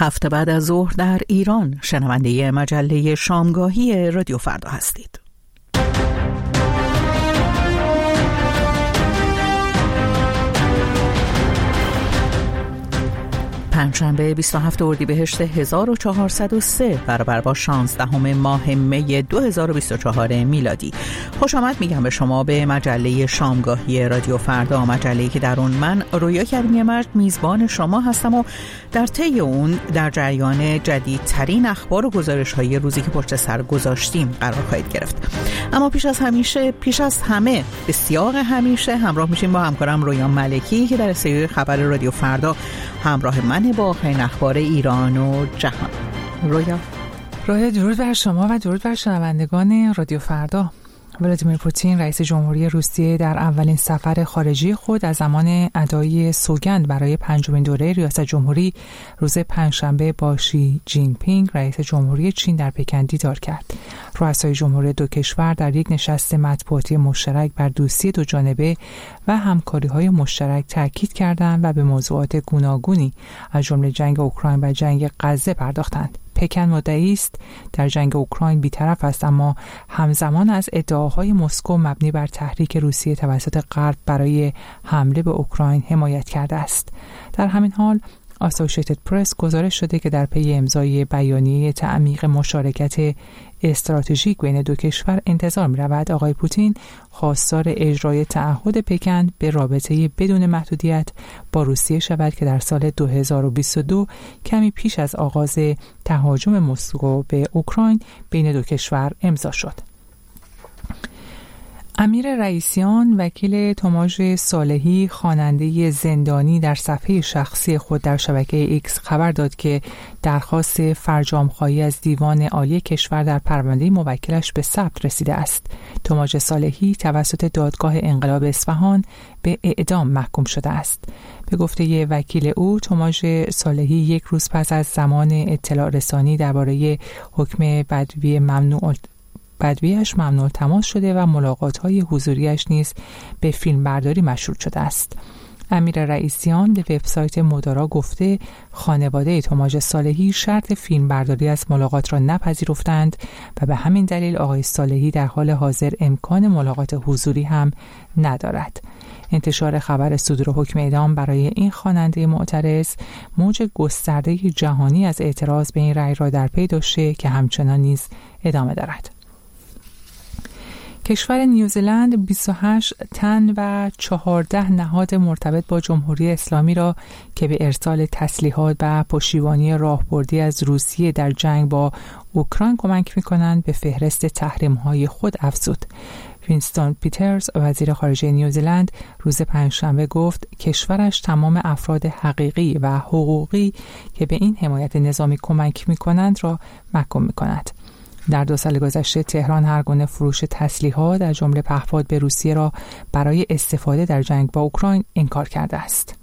7 بعد از ظهر در ایران شنونده مجله شامگاهی رادیو فردا هستید. پنجشنبه 27 اردیبهشت 1403 برابر با 16 ماه می 2024 میلادی. خوش آمد میگم به شما به مجله شامگاهی رادیو فردا، مجله‌ای که در اون من رویا کریمی مرد میزبان شما هستم و در طی اون در جریان جدیدترین اخبار و گزارش‌های روزی که پشت سر گذاشتیم قرار خواهید گرفت. اما پیش از همه به سیاق همیشه همراه میشیم با همکارم رویا ملکی که در استودیوی خبر رادیو فردا همراه من با آخرین اخبار ایران و جهان. رویا، درود بر شما و درود بر شنوندگان رادیو فردا. ولادیمیر پوتین رئیس جمهوری روسیه در اولین سفر خارجی خود از زمان ادای سوگند برای 5مین دوره ریاست جمهوری روز پنجشنبه با شی جین پینگ رئیس جمهوری چین در پکن دیدار کرد. رؤسای جمهوری دو کشور در یک نشست مطبوعاتی مشترک بر دوستی دو جانبه و همکاری‌های مشترک تاکید کردند و به موضوعات گوناگونی از جمله جنگ اوکراین و جنگ غزه پرداختند. پکن مدعی است در جنگ اوکراین بی‌طرف است، اما همزمان از ادعاهای مسکو مبنی بر تحریک روسیه توسط غرب برای حمله به اوکراین حمایت کرده است. در همین حال اسوسییتد پرس گزارش شده که در پی امضای بیانیه تعمیق مشارکت استراتژیک بین دو کشور انتظار می‌رود آقای پوتین خواستار اجرای تعهد پکن به رابطه بدون محدودیت با روسیه شود که در سال 2022 کمی پیش از آغاز تهاجم مسکو به اوکراین بین دو کشور امضا شد. امیر رئیسیان وکیل توماژ صالحی خواننده زندانی در صفحه شخصی خود در شبکه ایکس خبر داد که درخواست فرجام‌خواهی از دیوان عالی کشور در پرونده موکلش به ثبت رسیده است. توماژ صالحی توسط دادگاه انقلاب اصفهان به اعدام محکوم شده است. به گفته وکیل او، توماژ صالحی یک روز پس از زمان اطلاع رسانی درباره حکم بدویش ممنوع تماس شده و ملاقات‌های حضوریش نیز به فیلمبرداری مشروط شده است. امیر رئیسیان به وبسایت مدارا گفته خانواده توماژ صالحی شرط فیلمبرداری از ملاقات را نپذیرفتند و به همین دلیل آقای صالحی در حال حاضر امکان ملاقات حضوری هم ندارد. انتشار خبر صدور حکم اعدام برای این خواننده معترض موج گسترده جهانی از اعتراض به این رأی را در پی داشته که همچنان نیز ادامه دارد. کشور نیوزلند 28 تن و 14 نهاد مرتبط با جمهوری اسلامی را که به ارسال تسلیحات و پشتیبانی راهبردی از روسیه در جنگ با اوکراین کمک می‌کنند به فهرست تحریم‌های خود افزود. وینستون پیترز وزیر خارجه نیوزلند روز پنجشنبه گفت کشورش تمام افراد حقیقی و حقوقی که به این حمایت نظامی کمک می‌کنند را محکوم می‌کند. در 2 سال گذشته تهران هر گونه فروش تسلیحات در جمله پهپاد به روسیه را برای استفاده در جنگ با اوکراین انکار کرده است.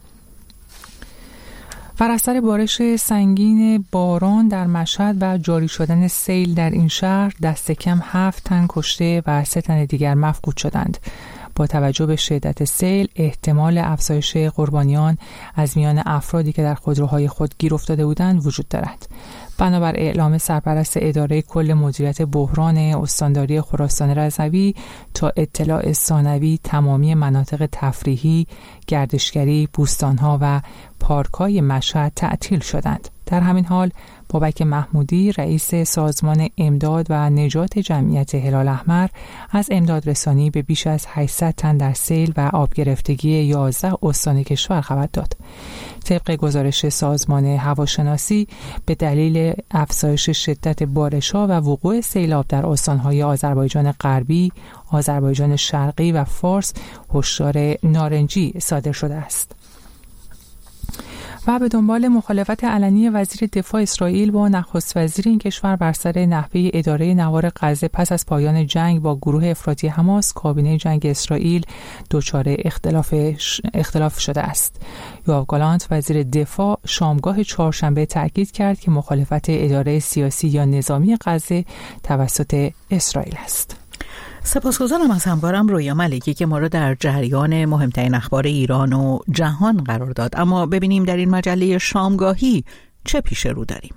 بر اثر بارش سنگین باران در مشهد و جاری شدن سیل در این شهر دست کم 7 تن کشته و 3 تن دیگر مفقود شدند. با توجه به شدت سیل احتمال افزایش قربانیان از میان افرادی که در خودروهای خود گیر افتاده بودند وجود دارد. بنابر اعلام سرپرست اداره کل مدیریت بحران استانداری خراسان رضوی تا اطلاع ثانوی تمامی مناطق تفریحی، گردشگری، بوستانها و پارک‌های مشهد تعطیل شدند. در همین حال بابک محمودی رئیس سازمان امداد و نجات جمعیت هلال احمر از امداد رسانی به بیش از 800 تن در سیل و آب گرفتگی 11 استان کشور خبر داد. طبق گزارش سازمان هواشناسی به دلیل افزایش شدت بارش‌ها و وقوع سیلاب در استان‌های آذربایجان غربی، آذربایجان شرقی و فارس هشدار نارنجی صادر شده است. و به دنبال مخالفت علنی وزیر دفاع اسرائیل با نخست وزیر این کشور بر سر نحوه اداره نوار غزه پس از پایان جنگ با گروه افراطی حماس، کابینه جنگ اسرائیل دچار اختلاف شده است. یوآف گالانت وزیر دفاع شامگاه چهارشنبه تاکید کرد که مخالفت اداره سیاسی یا نظامی غزه توسط اسرائیل است. سپاسگزارم از همکارم رویا ملکی که ما را در جریان مهمترین اخبار ایران و جهان قرار داد. اما ببینیم در این مجله شامگاهی چه پیش رو داریم؟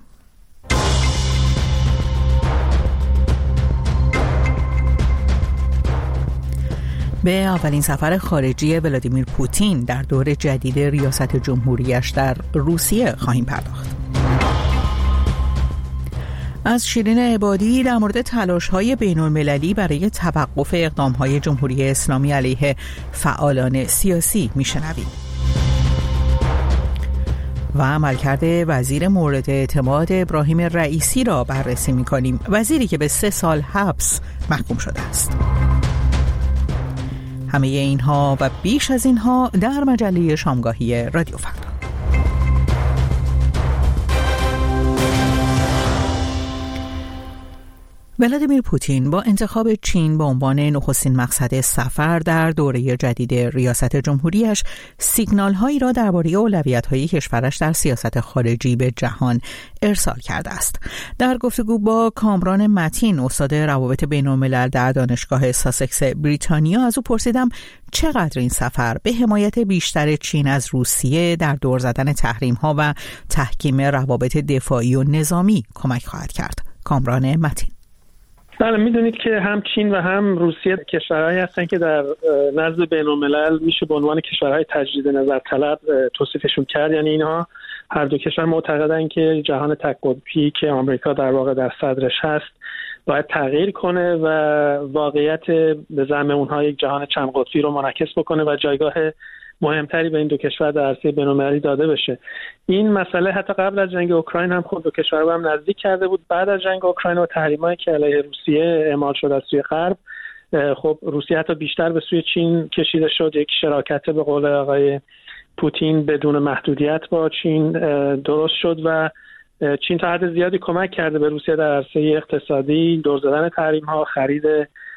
به اولین سفر خارجی ولادیمیر پوتین در دور جدید ریاست جمهوریش در روسیه خواهیم پرداخت. از شیرین عبادی در مورد تلاش‌های بین‌المللی برای توقف اقدام‌های جمهوری اسلامی علیه فعالان سیاسی میشنویم. و عملکرد وزیر مورد اعتماد ابراهیم رئیسی را بررسی می‌کنیم، وزیری که به 3 سال حبس محکوم شده است. همه اینها و بیش از اینها در مجله شامگاهی رادیو فردا. ولادیمیر پوتین با انتخاب چین به عنوان نخستین مقصد سفر در دوره جدید ریاست جمهوریش سیگنال‌هایی را درباره اولویت‌های کشورش در سیاست خارجی به جهان ارسال کرده است. در گفتگو با کامران متین، استاد روابط بین‌الملل در دانشگاه ساسکس بریتانیا، از او پرسیدم چقدر این سفر به حمایت بیشتر چین از روسیه در دور زدن تحریم‌ها و تحکیم روابط دفاعی و نظامی کمک خواهد کرد. کامران متین: بله، میدونید که هم چین و هم روسیه کشورهایی هستن که در نزد بین‌الملل میشه به عنوان کشورهای تجدید نظر طلب توصیفشون کرد. یعنی اینها هر دو کشور معتقدن که جهان تک قطبی که آمریکا در واقع در صدرش هست باید تغییر کنه و واقعیت به زعم اونها یک جهان چند قطبی رو منعکس بکنه و جایگاه مهمتری به این دو کشور در عرصه بین‌المللی داده بشه. این مسئله حتی قبل از جنگ اوکراین هم خود دو کشور به هم نزدیک کرده بود. بعد از جنگ اوکراین و تحریمایی که علیه روسیه اعمال شد از سوی غرب، خب روسیه حتی بیشتر به سوی چین کشیده شد. یک شراکت به قول آقای پوتین بدون محدودیت با چین درست شد و چین تا حد زیادی کمک کرده به روسیه در عرصه اقتصادی، دور زدن تحریم‌ها، خرید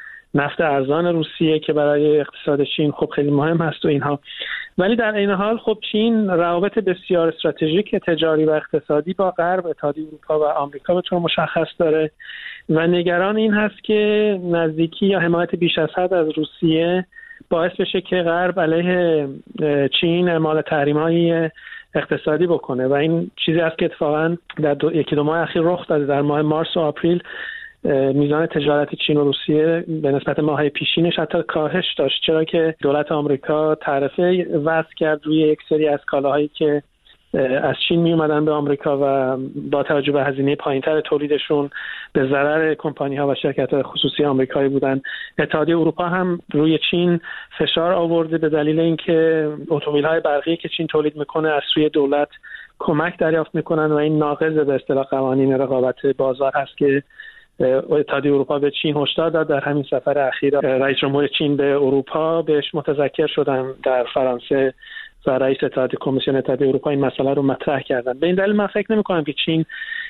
نفت ارزان روسیه که برای اقتصاد چین خب خیلی مهم هست و اینها. ولی در این حال خب چین روابط بسیار استراتژیک تجاری و اقتصادی با غرب، اتحادیه اروپا و آمریکا به طور مشخص داره و نگران این هست که نزدیکی یا حمایت بیش از حد از روسیه باعث بشه که غرب علیه چین اعمال تحریم‌های اقتصادی بکنه و این چیزی است که اتفاقاً در یکی دو ماه اخیر رخ داده. در ماه مارس و آپریل میزان تجارت چین و روسیه به نسبت ماه‌های پیشینش حتی کاهش داشت، چرا که دولت آمریکا تعرفه وضع کرد روی یک سری از کالاهایی که از چین می اومدن به آمریکا و با توجه به هزینه پایینتر تولیدشون به ضرر کمپانی‌ها و شرکت‌های خصوصی آمریکایی بودن. اتحادیه اروپا هم روی چین فشار آورده به دلیل اینکه اتومبیل‌های برقی که چین تولید میکنه از سوی دولت کمک دریافت میکنن و این ناقض به اصطلاح قوانین رقابت بازار هست که اتحادیه اروپا به چین هشدار داد. در همین سفر اخیر رئیس جمهور چین به اروپا بهش متذکر شدن در فرانسه و رئیس کمیسیون اتحادیه اروپا این مسئله رو مطرح کردن. به این دلیل من فکر نمی‌کنم که چین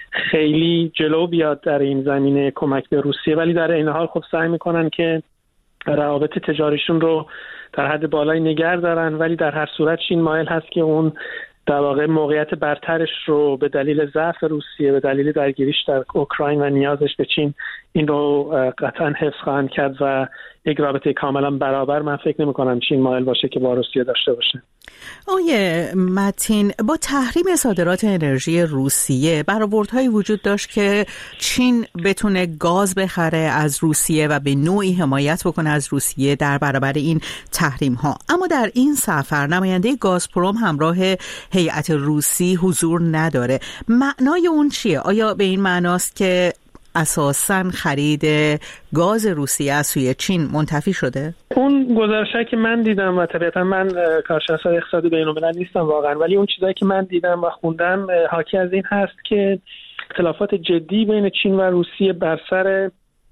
خیلی جلو بیاد در این زمینه کمک به روسیه، ولی در این حال خب سعی می‌کنن که روابط تجاریشون رو در حد بالایی نگه دارن، ولی در هر صورت چین مایل هست که اون در واقع موقعیت برترش رو به دلیل ضعف روسیه، به دلیل درگیریش در اوکراین و نیازش به چین، این رو قطعا حفظ خواهند کرد و یک رابطه کاملا برابر من فکر نمی کنم چین مایل باشه که با روسیه داشته باشه. آقای متین، با تحریم صادرات انرژی روسیه برآوردهایی وجود داشت که چین بتونه گاز بخره از روسیه و به نوعی حمایت بکنه از روسیه در برابر این تحریم ها. اما در این سفر نماینده گازپروم همراه هیئت روسی حضور نداره. معنای اون چیه؟ آیا به این معناست که اساساً خرید گاز روسیه از سوی چین منتفی شده؟ اون گزارشی که من دیدم و طبیعتا من کارشناس اقتصادی بین‌الملل نیستم واقعا، ولی اون چیزایی که من دیدم و خوندم حاکی از این هست که اختلافات جدی بین چین و روسیه بر سر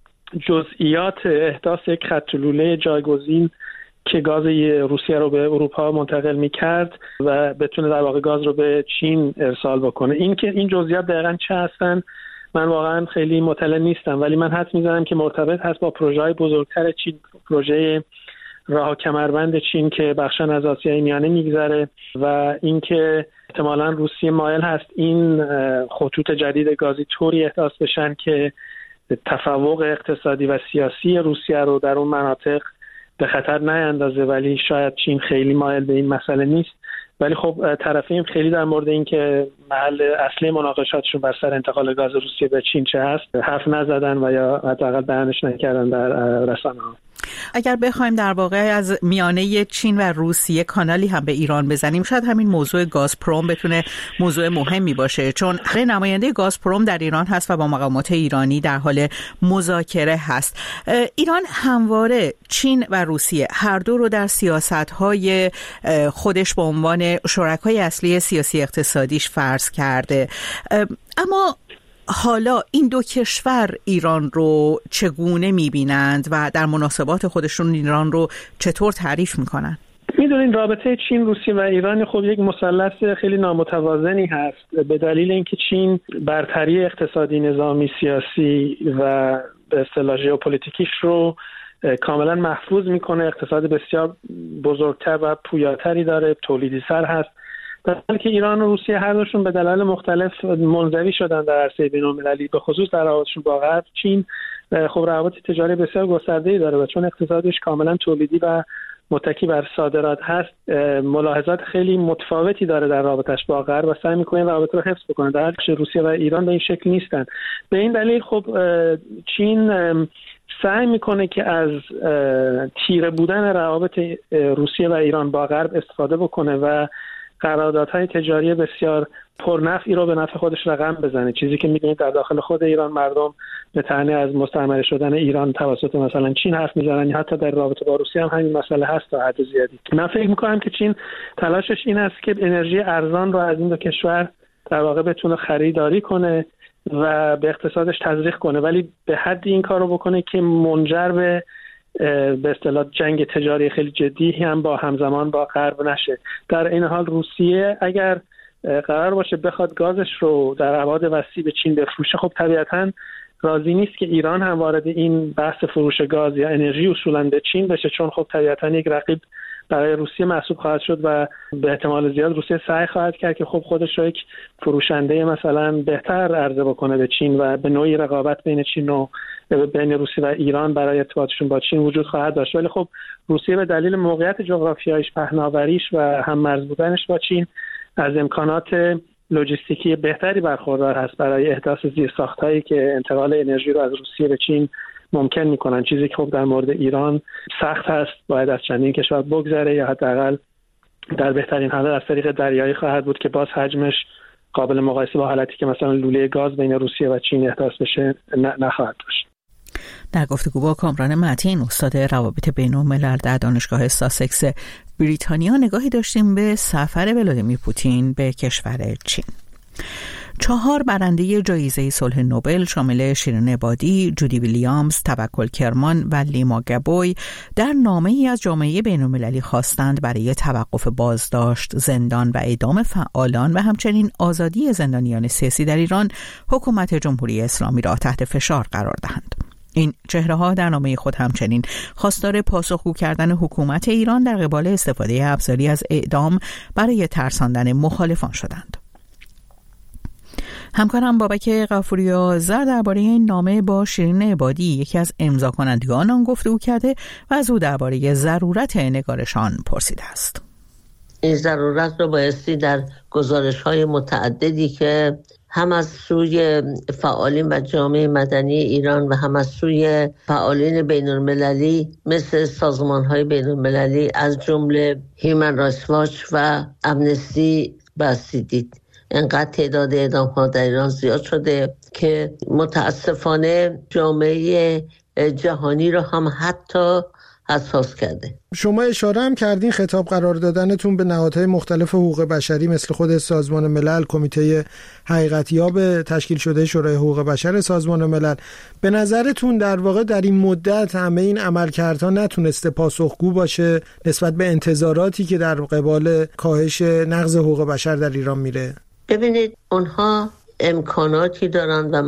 جزئیات احداث یک خط لوله جایگزین که گاز روسیه رو به اروپا منتقل می‌کرد و بتونه در واقع گاز رو به چین ارسال بکنه. این جزئیات دقیقاً چه هستن من واقعا خیلی مطلع نیستم، ولی من حدس می‌زنم که مرتبط هست با پروژه‌های بزرگتر چین، پروژه راه کمربند چین که بخشن از آسیای میانه میگذره و اینکه احتمالاً روسیه مایل هست این خطوط جدید گازی طوری احداث بشن که تفوق اقتصادی و سیاسی روسیه رو در اون مناطق به خطر نیندازه، ولی شاید چین خیلی مایل به این مسئله نیست ولی خب طرفین خیلی در مورد این که محل اصلی مناقشاتشون بر سر انتقال گاز روسیه به چین چه هست حرف نزدن و یا حداقل بیانش نکردن در رسانه‌ها. اگر بخوایم در واقع از میانه چین و روسیه کانالی هم به ایران بزنیم، شاید همین موضوع گازپروم بتونه موضوع مهمی باشه، چون نماینده گازپروم در ایران هست و با مقامات ایرانی در حال مذاکره هست. ایران همواره چین و روسیه هر دو رو در سیاست‌های خودش به عنوان شرکای اصلی سیاسی اقتصادیش فرض کرده، اما حالا این دو کشور ایران رو چگونه می‌بینند و در مناسبات خودشون ایران رو چطور تعریف می‌کنند؟ میدونین رابطه چین، روسیه و ایران خب یک مثلث خیلی نامتوازنی هست، به دلیل اینکه چین برتری اقتصادی، نظامی، سیاسی و به اصطلاح ژئوپلیتیکیش رو کاملا محفوظ میکنه، اقتصاد بسیار بزرگتر و پویاتری داره، تولیدی سر هست، در حالی که ایران و روسیه هر دوشون به دلایل مختلف منزوی شدن در عرصه بین‌المللی، به خصوص در روابطشون با غرب. چین خب روابط تجاری بسیار گسترده‌ای داره و چون اقتصادش کاملا تولیدی و متکی بر صادرات هست، ملاحظات خیلی متفاوتی داره در رابطش با غرب و سعی می‌کنه رابطه رو حفظ بکنه، در حالی که روسیه و ایران به این شکل نیستن. به این دلیل خب چین سعی میکنه که از تیره بودن روابط روسیه و ایران با غرب استفاده بکنه و قراردادهای تجاری بسیار پرنفعی رو به نفع خودش رقم بزنه، چیزی که می‌بینید در داخل خود ایران مردم به طعنه از مستعمره شدن ایران توسط مثلا چین حرف میزنن، حتی در رابطه با روسیه هم همین مسئله هست تا حد زیادی. من فکر می‌کنم که چین تلاشش این است که انرژی ارزان رو از این دو کشور در واقع بتونه خریداری کنه و به اقتصادش تزریق کنه، ولی به حدی این کارو بکنه که منجر به اصطلاح جنگ تجاری خیلی جدی هم با همزمان با غرب نشه. در این حال روسیه اگر قرار باشه بخواد گازش رو در ابعاد وسیع به چین بفروشه، خب طبیعتاً راضی نیست که ایران هم وارد این بحث فروش گاز یا انرژی اصولاً به چین بشه، چون خب طبیعتاً یک رقیب برای روسیه محسوب خواهد شد و به احتمال زیاد روسیه سعی خواهد کرد که خب خودش رو یک فروشنده مثلا بهتر عرضه بکنه به چین و به نوعی رقابت بین چین و بین روسیه و ایران برای ارتباطشون با چین وجود خواهد داشت. ولی خب روسیه به دلیل موقعیت جغرافیاییش، پهناوریش و هم مرز بودنش با چین از امکانات لوجستیکی بهتری برخوردار هست برای احداث زیرساخت‌هایی که انتقال انرژی رو از روسیه به چین ممکن میکنن، چیزی که خب در مورد ایران سخت هست، باید از چندین کشور بگذره یا حداقل در بهترین حالت از طریق دریایی خواهد بود که باز حجمش قابل مقایسه با حالتی که مثلا لوله گاز بین روسیه و چین احداث بشه نخواهد داشت. در گفتگو با کامران متین، استاد روابط بین‌الملل در دانشگاه ساسکس بریتانیا، نگاهی داشتیم به سفر ولادیمیر پوتین به کشور چین. 4 برنده جایزه صلح نوبل شامل شیرین عبادی، جودی ویلیامز، توکل کرمان و لیما گبوی در نامه‌ای از جامعه بین‌المللی خواستند برای توقف بازداشت، زندان و اعدام فعالان و همچنین آزادی زندانیان سیاسی در ایران حکومت جمهوری اسلامی را تحت فشار قرار دهند. این چهره‌ها در نامه خود همچنین خواستار پاسخگو کردن حکومت ایران در قبال استفاده ابزاری از اعدام برای ترساندن مخالفان شدند. همکارم بابک غفوری آذر درباره این نامه با شیرین عبادی، یکی از امضا کنندگان آن، گفتگو کرده و از او درباره ضرورت نگارش آن پرسیده است. این ضرورت رو بایستی در گزارش‌های متعددی که هم از سوی فعالین و جامعه مدنی ایران و هم از سوی فعالین بین‌المللی مثل سازمان‌های بین‌المللی از جمله هیومن رایتس واچ و امنستی بستید. انقدر تعداد اعدام‌ها در ایران زیاد شده که متاسفانه جامعه جهانی رو هم حتی حساس کرده. شما اشاره هم کردین خطاب قرار دادنتون به نهادهای مختلف حقوق بشری مثل خود سازمان ملل، کمیته حقیقتیاب تشکیل شده شورای حقوق بشر سازمان ملل، به نظرتون در واقع در این مدت همه این عملکردها نتونسته پاسخگو باشه نسبت به انتظاراتی که در قبال کاهش نقض حقوق بشر در ایران میره؟ ببینید، اونها امکاناتی دارند و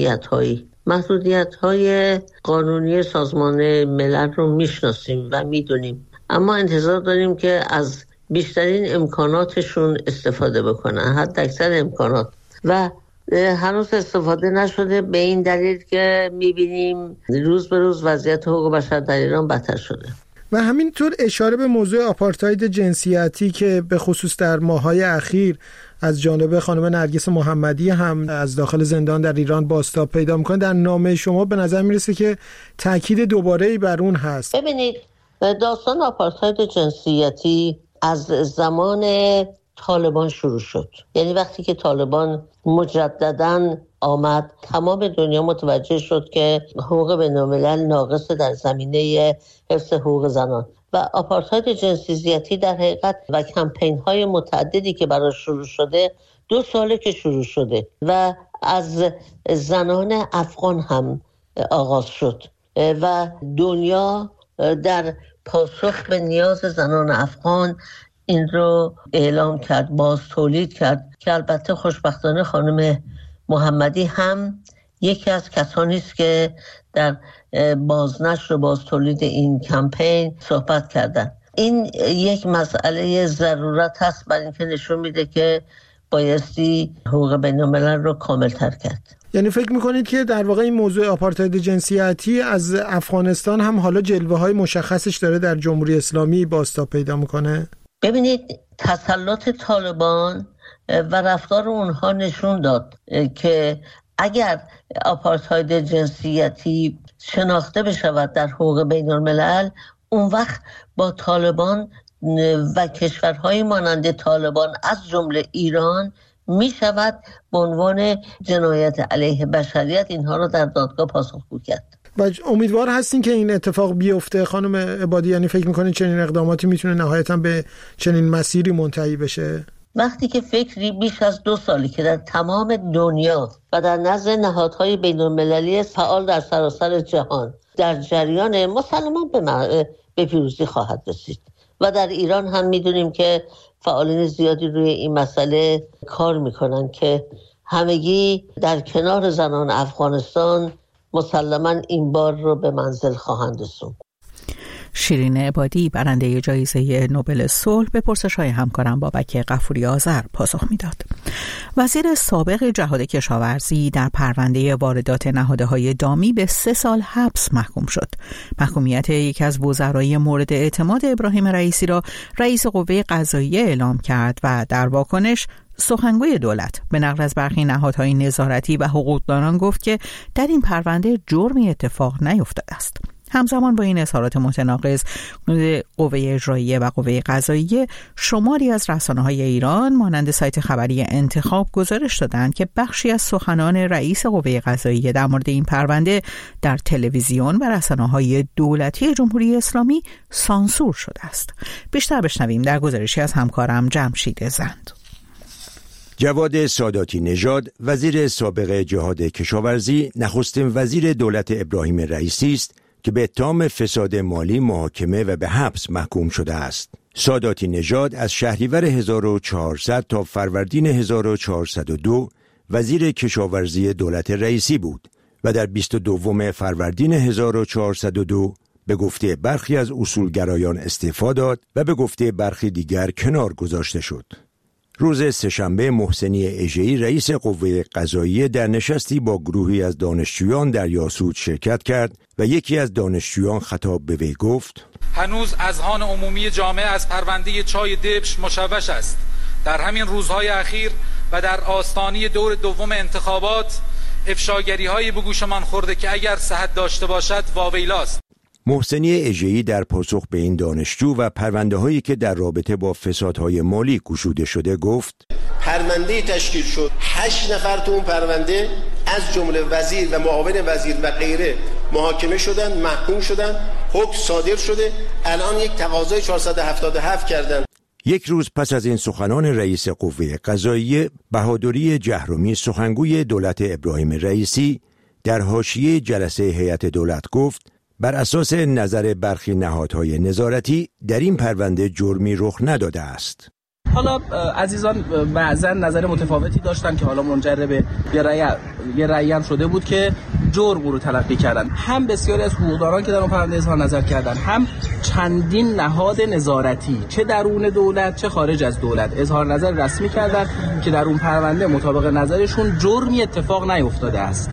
محدودیت‌های قانونی سازمان ملل رو میشناسیم و میدونیم، اما انتظار داریم که از بیشترین امکاناتشون استفاده بکنن، حد اکثر امکانات، و هنوز استفاده نشده، به این دلیل که میبینیم روز به روز وضعیت حقوق بشر در ایران بدتر شده. و همینطور اشاره به موضوع آپارتاید جنسیتی که به خصوص در ماه‌های اخیر از جانب خانم نرگس محمدی هم از داخل زندان در ایران بازتاب پیدا میکنه. در نامه شما به نظر میرسه که تاکید دوباره‌ای بر اون هست. ببینید، داستان آپارتاید جنسیتی از زمان طالبان شروع شد. یعنی وقتی که طالبان مجدداً آمد، تمام دنیا متوجه شد که حقوق بین‌الملل ناقص در زمینه حفظ حقوق زنان و آپارتاید جنسیتی در حقیقت و کمپین‌های متعددی که براش شروع شده 2 ساله که شروع شده و از زنان افغان هم آغاز شد و دنیا در پاسخ به نیاز زنان افغان این رو اعلام کرد، باز تولید کرد که البته خوشبختانه خانم محمدی هم یکی از کسانی است که در بازنشر و باز تولید این کمپین صحبت کردن. این یک مسئله ضرورت هست برای اینکه نشون میده که بایستی حقوق بین‌الملل رو کامل تر کرد. یعنی فکر میکنید که در واقع این موضوع آپارتاید جنسیتی از افغانستان هم حالا جلوه‌های مشخصش داره در جمهوری اسلامی بازتاب پیدا میکنه؟ ببینید، تسلط طالبان و رفتار اونها نشون داد که اگر آپارتاید جنسیتی شناخته بشود در حقوق بین الملل، اون وقت با طالبان و کشورهای مانند طالبان از جمله ایران می شود به عنوان جنایت علیه بشریت اینها رو در دادگاه پاسخگو کرد. و امیدوار هستین که این اتفاق بیفته خانم عبادی؟ یعنی فکر میکنین چنین اقداماتی میتونه نهایتاً به چنین مسیری منتهی بشه؟ وقتی که فکری بیش از 2 سالی که در تمام دنیا و در نزد نهادهای بین‌المللی فعال در سراسر جهان در جریان، مسلماً به پیروزی خواهد رسید. و در ایران هم میدونیم که فعالین زیادی روی این مسئله کار میکنن که همگی در کنار زنان افغانستان مسلماً این بار رو به منزل خواهند رسوند. شیرین عبادی، برنده جایزه نوبل صلح، به پرسش‌های همکارم بابک غفوری آذر پاسخ میداد. وزیر سابق جهاد کشاورزی در پرونده واردات نهادهای دامی به 3 سال حبس محکوم شد. محکومیت یکی از وزرای مورد اعتماد ابراهیم رئیسی را رئیس قوه قضاییه اعلام کرد و در واکنش سخنگوی دولت به نقل از برخی نهادهای نظارتی و حقوقدانان گفت که در این پرونده جرمی اتفاق نیفتاده است. همزمان با این اظهارات متناقض، قوه اجراییه و قوه قضاییه شماری از رسانه‌های ایران مانند سایت خبری انتخاب گزارش دادند که بخشی از سخنان رئیس قوه قضاییه در مورد این پرونده در تلویزیون و رسانه‌های دولتی جمهوری اسلامی سانسور شده است. بیشتر بشنویم در گزارشی از همکارم جمشید زند. جواد ساداتی نژاد، وزیر سابق جهاد کشاورزی، نخستین وزیر دولت ابراهیم رئیسی است که به اتهام فساد مالی محاکمه و به حبس محکوم شده است. ساداتی نژاد از شهریور 1400 تا فروردین 1402 وزیر کشاورزی دولت رئیسی بود و در 22 فروردین 1402 به گفته برخی از اصولگرایان استعفا داد و به گفته برخی دیگر کنار گذاشته شد. روز سه‌شنبه محسنی اژه‌ای رئیس قوه قضاییه در نشستی با گروهی از دانشجویان در یاسوج شرکت کرد و یکی از دانشجویان خطاب به وی گفت: هنوز اذهان عمومی جامعه از پرونده چای دبش مشوش است. در همین روزهای اخیر و در آستانه دور دوم انتخابات افشاگری‌هایی به گوشمان خورده که اگر صحت داشته باشد واویلاست. محسنی اژه‌ای در پاسخ به این دانشجو و پرونده‌هایی که در رابطه با فسادهای مالی گشوده شده گفت: پرونده تشکیل شد، 8 نفر تو اون پرونده از جمله وزیر و معاون وزیر و غیره محاکمه شدن، محکوم شدن، حکم صادر شده. الان یک تقاضای 477 کردن. یک روز پس از این سخنان رئیس قوه قضاییه، بهادری جهرمی، سخنگوی دولت ابراهیم رئیسی، در حاشیه جلسه هیئت دولت گفت: بر اساس نظر برخی نهادهای نظارتی در این پرونده جرمی رخ نداده است. حالا عزیزان بعضا نظر متفاوتی داشتن که حالا منجر به یه رأی هم شده بود که جرم رو تلقی کردن. هم بسیاری از حقوقدانان که در اون پرونده اظهار نظر کردن، هم چندین نهاد نظارتی چه درون دولت چه خارج از دولت اظهار نظر رسمی کردن که در اون پرونده مطابق نظرشون جرمی اتفاق نیفتاده است.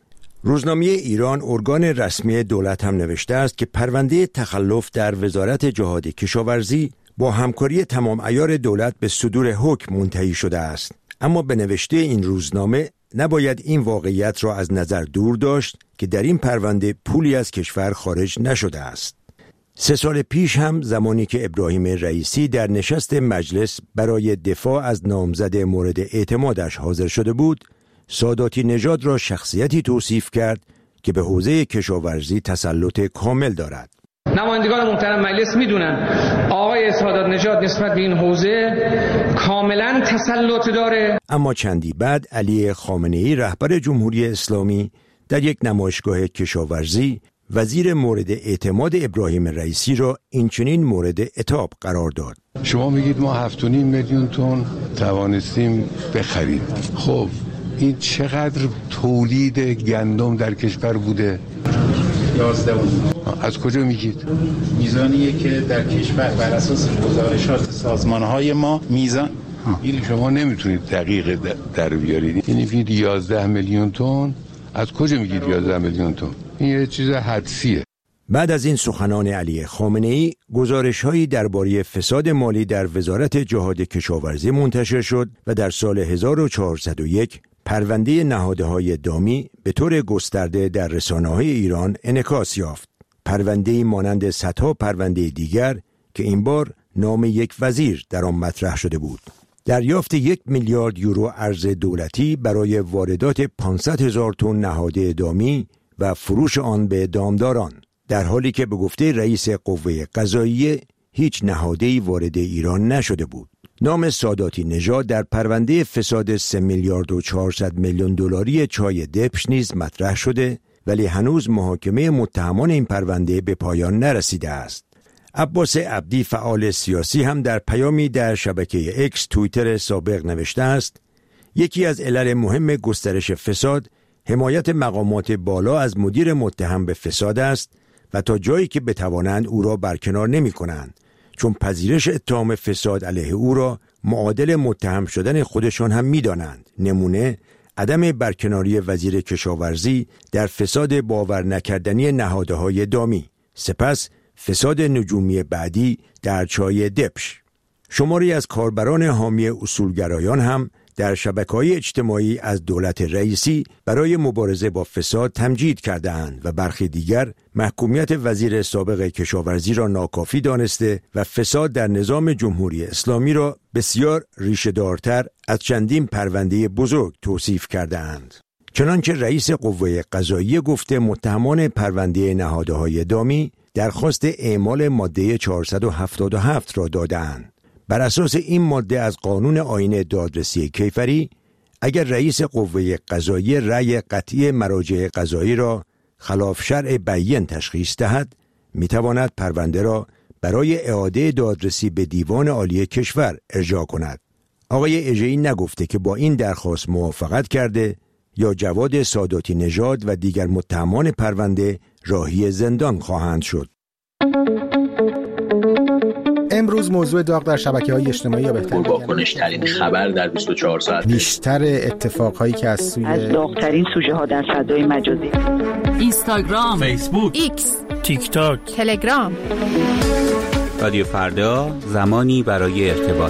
روزنامه ایران ارگان رسمی دولت هم نوشته است که پرونده تخلف در وزارت جهاد کشاورزی با همکاری تمام عیار دولت به صدور حکم منتهی شده است. اما به نوشته این روزنامه نباید این واقعیت را از نظر دور داشت که در این پرونده پولی از کشور خارج نشده است. 3 سال پیش هم زمانی که ابراهیم رئیسی در نشست مجلس برای دفاع از نامزد مورد اعتمادش حاضر شده بود، ساداتی نژاد را شخصیتی توصیف کرد که به حوزه کشاورزی تسلط کامل دارد. نمایندگان محترم مجلس میدونن آقای سادات نژاد نسبت به این حوزه کاملا تسلط داره. اما چندی بعد علی خامنه‌ای رهبر جمهوری اسلامی در یک نمایشگاه کشاورزی وزیر مورد اعتماد ابراهیم رئیسی را اینچنین مورد عتاب قرار داد. شما میگید ما 7.5 میلیون تن توانستیم بخریم. خب این چقدر تولید گندم در کشور بوده؟ 11. از کجا میگید؟ میزانیه که در کشور بر اساس گزارشات سازمان‌های ما میزان این شما نمیتونید دقیق در بیارید. این میگید 11 میلیون تن. از کجا میگید 11 میلیون تن؟ این یه چیز حدسیه. بعد از این سخنان علی خامنه‌ای گزارش‌هایی درباره فساد مالی در وزارت جهاد کشاورزی منتشر شد و در سال 1401 پرونده نهادهای دامی به طور گسترده در رسانه‌های ایران انعکاس یافت. پرونده‌ای مانند صدها پرونده دیگر که این بار نام یک وزیر در آن مطرح شده بود. دریافت 1 میلیارد یورو ارز دولتی برای واردات 500,000 تن نهاده دامی و فروش آن به دامداران، در حالی که به گفته رئیس قوه قضاییه هیچ نهاده‌ای وارد ایران نشده بود. نام ساداتی نژاد در پرونده فساد 3 میلیارد و 400 میلیون دلاری چای دبش نیز مطرح شده، ولی هنوز محاکمه متهمان این پرونده به پایان نرسیده است. عباس عبدی فعال سیاسی هم در پیامی در شبکه اکس توییتر سابق نوشته است: یکی از علل مهم گسترش فساد حمایت مقامات بالا از مدیر متهم به فساد است و تا جایی که بتوانند او را برکنار نمی کنند، چون پذیرش اتهام فساد علیه او را معادل متهم شدن خودشان هم می دانند. نمونه عدم برکناری وزیر کشاورزی در فساد باور نکردنی نهادهای دامی، سپس فساد نجومی بعدی در چای دبش. شماری از کاربران حامی اصولگرایان هم در شبکه‌های اجتماعی از دولت رئیسی برای مبارزه با فساد تمجید کرده‌اند و برخی دیگر محکومیت وزیر سابق کشاورزی را ناکافی دانسته و فساد در نظام جمهوری اسلامی را بسیار ریشه‌دارتر از چندین پرونده بزرگ توصیف کرده‌اند. چنانچه رئیس قوه قضاییه گفته متهمان پرونده نهادهای دامی درخواست اعمال ماده 477 را داده‌اند. بر اساس این ماده از قانون آیین دادرسی کیفری، اگر رئیس قوه قضاییه رأی قطعی مراجع قضایی را خلاف شرع بیان تشخیص دهد، میتواند پرونده را برای اعاده دادرسی به دیوان عالی کشور ارجاع کند. آقای اژه‌ای نگفته که با این درخواست موافقت کرده یا جواد ساداتی نژاد و دیگر متهمان پرونده راهی زندان خواهند شد. امروز موضوع داغ در شبکه‌های اجتماعی یا بهتر واکنش‌ترین خبر در 24 ساعت، بیشتر اتفاقهایی که از داغ‌ترین سوژه‌ها در فضای مجازی، اینستاگرام، فیسبوک، ایکس، تیک تاک، تلگرام. رادیو فردا، زمانی برای ارتباط.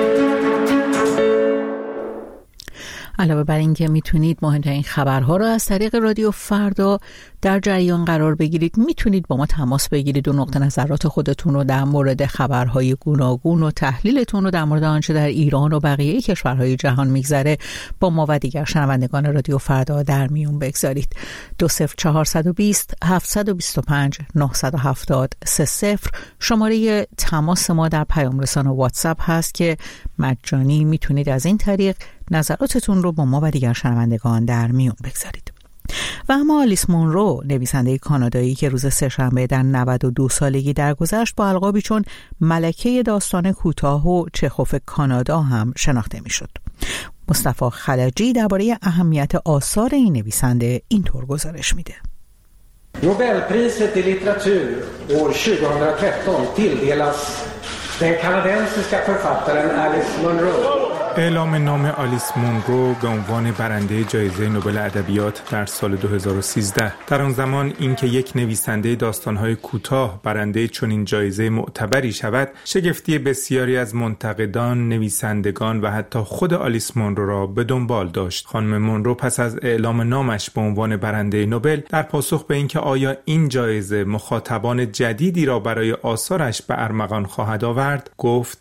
علاوه بر این که میتونید مهمترین خبرها را از طریق رادیو فردا در جریان قرار بگیرید، میتونید با ما تماس بگیرید و نقطه نظرات خودتون رو در مورد خبرهای گوناگون و تحلیلتون رو در مورد آنچه در ایران و بقیه کشورهای جهان میگذره با ما و دیگر شنوندگان رادیو فردا در میون بگذارید. 20420 725 970 30 شماره تماس ما در پیام رسان و واتساپ هست که مجانی میتونید از این طریق نظراتتون رو با ما و دیگر شنوندگان در میون بگذارید. و اما آلیس مونرو، نویسنده کانادایی که روز سه‌شنبه در 92 سالگی درگذشت، با القابی چون ملکه داستان کوتاه و چخوف کانادا هم شناخته میشد. مصطفی خلجی درباره اهمیت آثار این نویسنده اینطور گزارش میده. Nobelpriset i litteratur år 2013 tilldelas den kanadensiska författaren Alice Munro. اعلام نام آلیس مونرو به عنوان برنده جایزه نوبل ادبیات در سال 2013. در آن زمان اینکه یک نویسنده داستان‌های کوتاه برنده چنین جایزه معتبری شود، شگفتی بسیاری از منتقدان، نویسندگان و حتی خود آلیس مونرو را به دنبال داشت. خانم مونرو پس از اعلام نامش به عنوان برنده نوبل در پاسخ به اینکه آیا این جایزه مخاطبان جدیدی را برای آثارش به ارمغان خواهد آورد، گفت: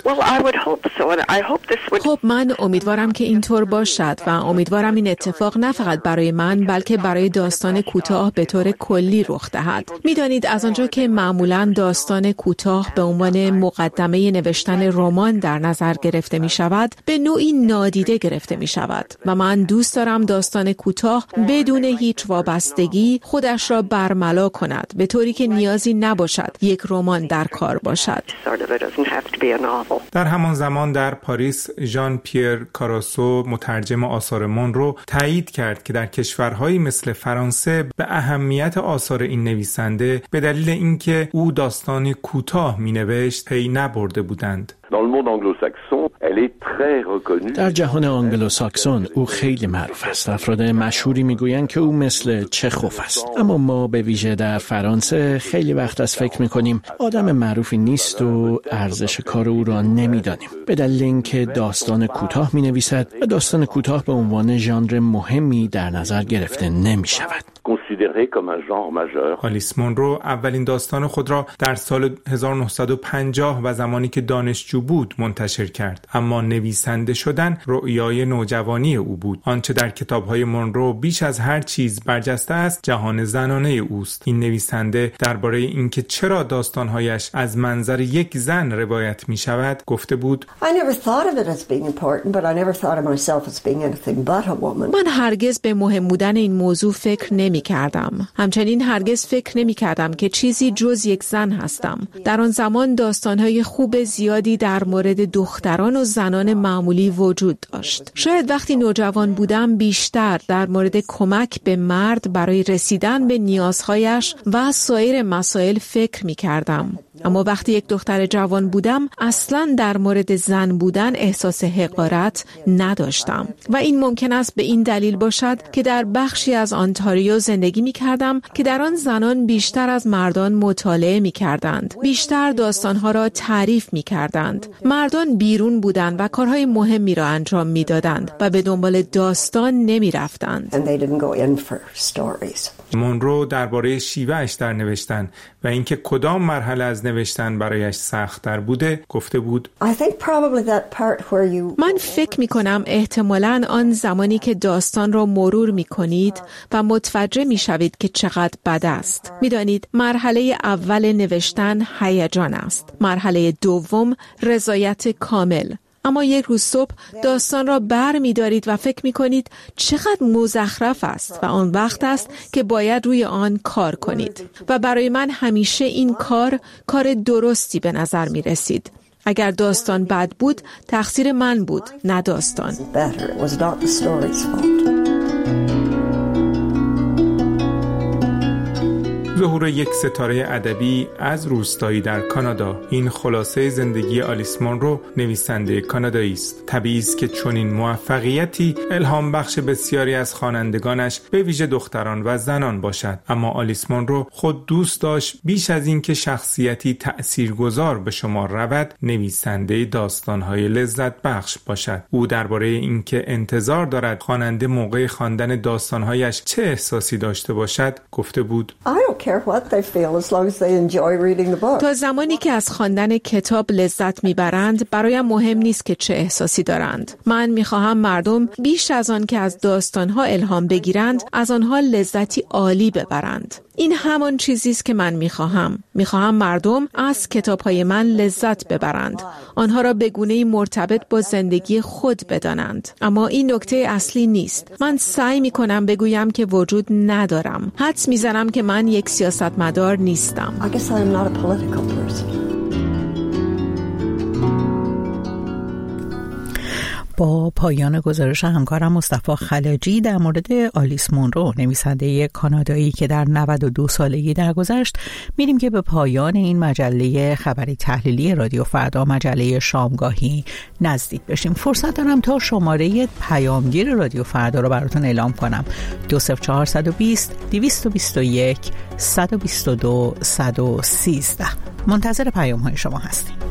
خب من امیدوارم که اینطور باشد و امیدوارم این اتفاق نه فقط برای من بلکه برای داستان کوتاه به طور کلی رخ دهد. میدانید از آنجا که معمولاً داستان کوتاه به عنوان مقدمه نوشتن رمان در نظر گرفته می شود، به نوعی نادیده گرفته می شود و من دوست دارم داستان کوتاه بدون هیچ وابستگی خودش را برملا کند، به طوری که نیازی نباشد یک رمان در کار باشد. در همان زمان در پاریس ژان پیر کاراسو، مترجم آثار مونرو، تایید کرد که در کشورهایی مثل فرانسه به اهمیت آثار این نویسنده به دلیل اینکه او داستانی کوتاه می‌نوشت پی نبرده بودند. در جهان آنگلوساکسون او خیلی معروف است. افراد مشهوری میگویند که او مثل چخوف است. اما ما به ویژه در فرانسه خیلی وقت از فکر میکنیم آدم معروفی نیست و ارزش کار او را نمیدانیم، به دلیل اینکه داستان کوتاه مینویسد و داستان کوتاه به عنوان ژانر مهمی در نظر گرفته نمیشود. آلیس مونرو اولین داستان خود را در سال 1950 و زمانی که دانشجو بود منتشر کرد، اما نویسنده شدن رؤیای نوجوانی او بود. آنچه در کتاب‌های مونرو بیش از هر چیز برجسته است جهان زنانه اوست. این نویسنده درباره اینکه چرا داستان‌هایش از منظر یک زن روایت می‌شود گفته بود: من هرگز به مهم بودن این موضوع فکر نمی‌کردم. همچنین هرگز فکر نمی‌کردم که چیزی جز یک زن هستم. در آن زمان داستان‌های خوب زیادی در مورد دختران و زنان معمولی وجود داشت. شاید وقتی نوجوان بودم بیشتر در مورد کمک به مرد برای رسیدن به نیازهایش و سایر مسائل فکر می‌کردم. اما وقتی یک دختر جوان بودم اصلاً در مورد زن بودن احساس حقارت نداشتم و این ممکن است به این دلیل باشد که در بخشی از آنتاریو زندگی می کردم که در آن زنان بیشتر از مردان مطالعه می کردند، بیشتر داستانها را تعریف می کردند. مردان بیرون بودند و کارهای مهمی را انجام می دادند و به دنبال داستان نمی رفتند. مونرو درباره شیوهش در نوشتن و اینکه کدام مرحله از نوشتن برایش سخت‌تر بوده گفته بود: من فکر می کنم احتمالاً آن زمانی که داستان را مرور می کنید و متوجه می شوید که چقدر بد است. می دانید مرحله اول نوشتن هیجان است، مرحله دوم رضایت کامل. اما یک روز صبح داستان را بر می دارید و فکر می کنید چقدر مزخرف است و آن وقت است که باید روی آن کار کنید. و برای من همیشه این کار درستی به نظر می رسید. اگر داستان بد بود تقصیر من بود، نه داستان. ظهور یک ستاره ادبی از روستایی در کانادا. این خلاصه زندگی آلیس مونرو، نویسنده کانادایی است. طبیعی است که چنین موفقیتی الهام بخش بسیاری از خوانندگانش به ویژه دختران و زنان باشد. اما آلیس مونرو خود دوست داشت بیش از این که شخصیتی تأثیرگذار به شمار رود، نویسنده داستان‌های لذت بخش باشد. او درباره اینکه انتظار دارد خواننده موقع خواندن داستان‌هایش چه احساسی داشته باشد گفته بود: تا زمانی که از خواندن کتاب لذت میبرند برایم مهم نیست که چه احساسی دارند. من میخواهم مردم بیش از آن که از داستانها الهام بگیرند از آنها لذتی عالی ببرند. این همان چیزی است که من میخواهم. میخواهم مردم از کتابهای من لذت ببرند، آنها را به گونه‌ای مرتبط با زندگی خود بدانند. اما این نکته اصلی نیست. من سعی میکنم بگویم که وجود ندارم. حدس میزنم که من یک سیاستمدار نیستم. با پایان گزارش همکارم مصطفی خلجی در مورد آلیس مونرو، نویسنده کانادایی که در 92 سالگی درگذشت، میریم که به پایان این مجله خبری تحلیلی رادیو فردا، مجله شامگاهی، نزدیک بشیم. فرصت دارم تا شماره پیامگیر رادیو فردا رو براتون اعلام کنم: 20420 221 122 113. منتظر پیام های شما هستیم.